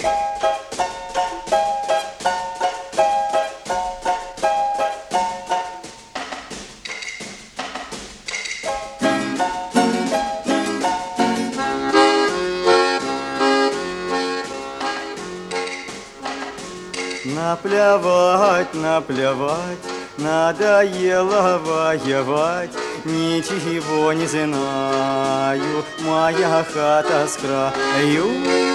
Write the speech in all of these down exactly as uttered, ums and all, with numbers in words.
Наплевать, наплевать, надоело воевать, ничего не знаю, моя хата с краю.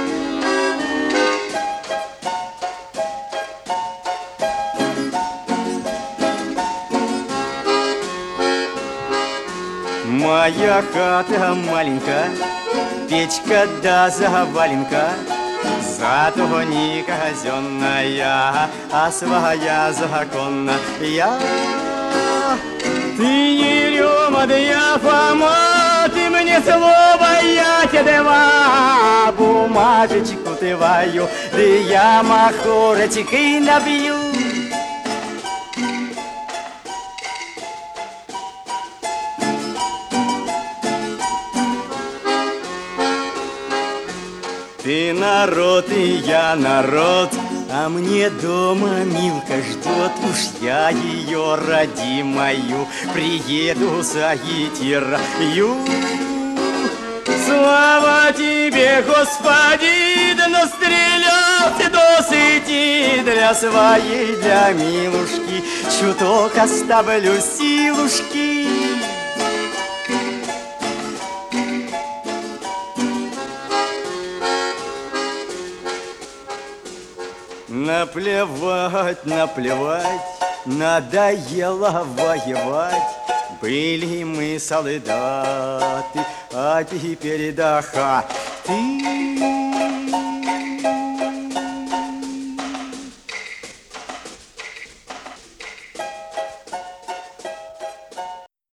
Моя хата маленькая, печка да заваленка, зато не казенная, а своя законная. Ты не Рема, да я Фома, ты мне слово, я тебе два, бумажечку твою, да я махорочек и набью. Ты народ, и я народ, а мне дома Милка ждет. Уж я ее родимую приеду заедь раю. Слава тебе, Господи, да настрелял ты досыти для своей, для милушки, чуток оставлю силушки. Наплевать, наплевать, надоело воевать. Были мы солдаты, а теперь до хаты.